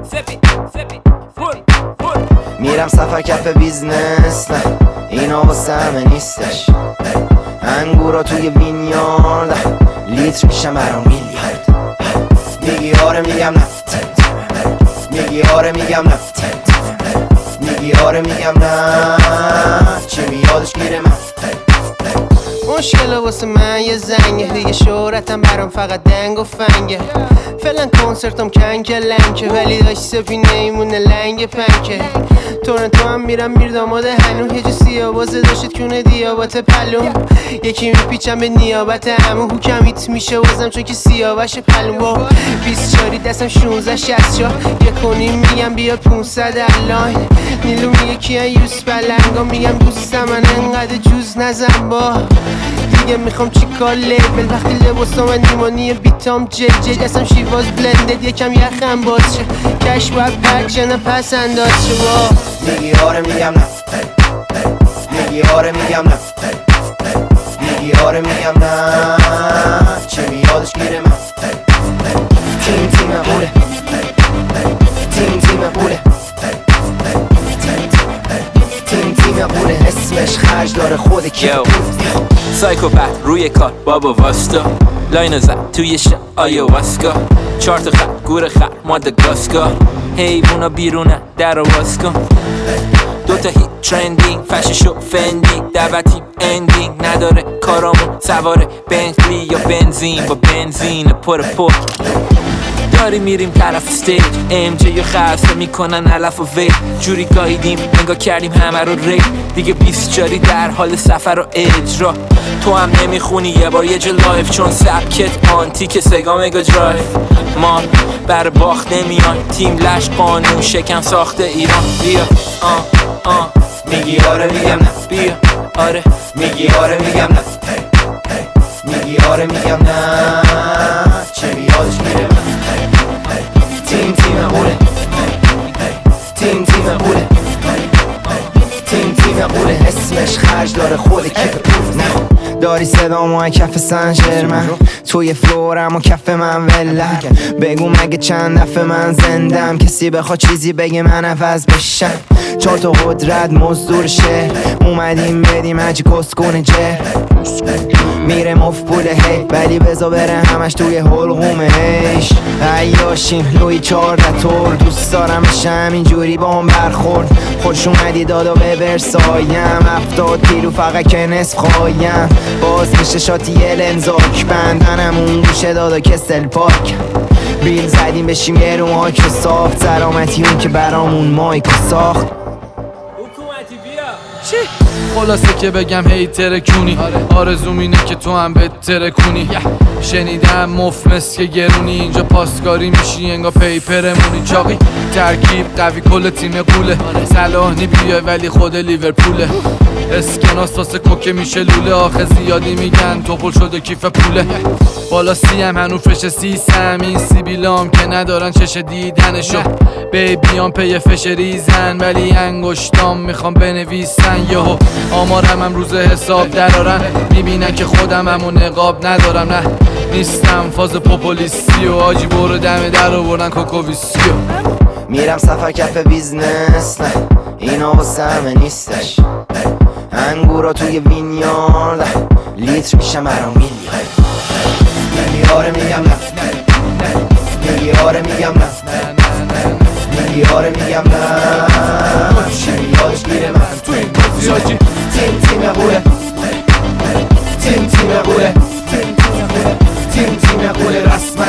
میرم سفر کف بیزنس، نه اینا واسه همه نیستش. انگورا توی وینیارد لیتر میشم برام میلیارد. میگی آره میگم نه، میگی آره میگم نه، میگی آره میگم نه، چی میادش گیره من. مشکل واسه من یه زنگه، دیگه شهرتم برام فقط دنگ و فنگه. فعلا کنسرتم کنکه لنکه، ولی داشت سفینه ایمونه لنگ پنکه. تورنتو هم میرم میرداماد هنو، هجو سیابازه داشت کونه دیابات پلوم. یکی میپیچم به نیابت همو، حکمیت میشه وزم چون که سیاوش پلوم. با 24 دستم 16 64 1.5 میگم بیا 500 الان. نیلو میگه کیان یوس بلنگا، میگم دوستم من انقدر جوز نزن با دیگه. میخوام چیکار لیبل وقتی لباسام من نیمانی بیتام جل دستم شیواز بلندد، یکم یخم باز شه کش باید پک شه نه پس انداز شه. با میگی آره میگم نه، میگی آره میگم نه، میگی آره میگم نه، چه میادش گیره من. تیم تیم پوله، تیم تیم پوله، تیم تیم پوله، اسمش خرج داره خود کی. سایکوپت روی کار بابا واستا، لاینو زد توی شب آیواسکا. 4 تا خط گور خط ماداگاسکار، حیوونا بیرونه در واز کن. 2 تا هیت ترندینگ فششو فندی، دعوتیم اندینگ نداره کارامون سواره بنتلی یا بنزین. با بنزین پر داری میریم طرف استیج، ام جی یا خلصه میکنن علف و وی. جوری گاهیدیم نگاه کردیم همه رو ری، دیگه 20 جاری در حال سفر و اجرا. تو هم نمیخونی یه بار یه جا لایف، چون سبکت آنتیک سگا مگا درایف. ما بر باخت نمیان، تیم لش قانون شکم ساخته ایران. بیا میگی آره میگم نه، بیا آره میگی آره میگم نه، میگی آره میگم نه، چه میادش گیره من. تیم تیم پوله، تیم تیم پوله، تیم تیم پوله، اسمش خرج داره خود کیف پول. داری صدامو کف سنجر من، توی فلورم و کف من ولم. بگو مگه چند دفعه من زندم، کسی بخواد چیزی بگه من عوض بشم. 4 تا قدرت مزدور شهر، اومدیم بدیم هجی کسکونه جر. میره مف پوله هی، ولی بزا بره همش توی حلقومه هیش. عیاشیم لوی 14 تور، دوست دارم بشه همینجوری با هم برخورد. خوش اومدی دادا به برسایم، 70 کیلو فقط که نصف خوایم. باز میشه شاتی یه لنزاک، بندنمون گوشه دادا کسل پاک. بیل زدیم بشیم یه رو مایک رو ساخت، سلامتی اون که برامون مایک رو ساخت. چی؟ خلاصه که بگم هی ترکونی، آرزوم اینه که تو هم بهتره کنی. شنیدم مفمس که گرونی، اینجا پاسکاری میشی انگا پیپرمونی. چاقی ترکیب قوی کل تیم قوله، صلاح بیای ولی خود لیورپوله. اسکناس واسه کوکه میشه لوله، آخه زیادی میگن توپل شده کیف پوله. بالا سیم هنو فش سیسم، این سیبیلام که ندارن چش دیدنشو. بیبیان پی فش ریزن ولی انگشتام میخوام بنویسن. یهو آمارم هم روز حساب درارن، میبینن که خودم همون نقاب ندارم. نه نیستم فاز پوپولیستی و آجی برو دم در آوردن کوکوویسیو. میرم سفر کف بیزنس، نه اینا واسه همه نیستش. انگورا توی وینیارد لیتر میشم برام میلیارد. میگی آره میگم نه، میگی آره میگم نه، میگی آره میگم نه، چی میادش گیره من. تو این بازی آجی تیم تیم قوله، تیم تیم قوله، تیم تیم قوله رسما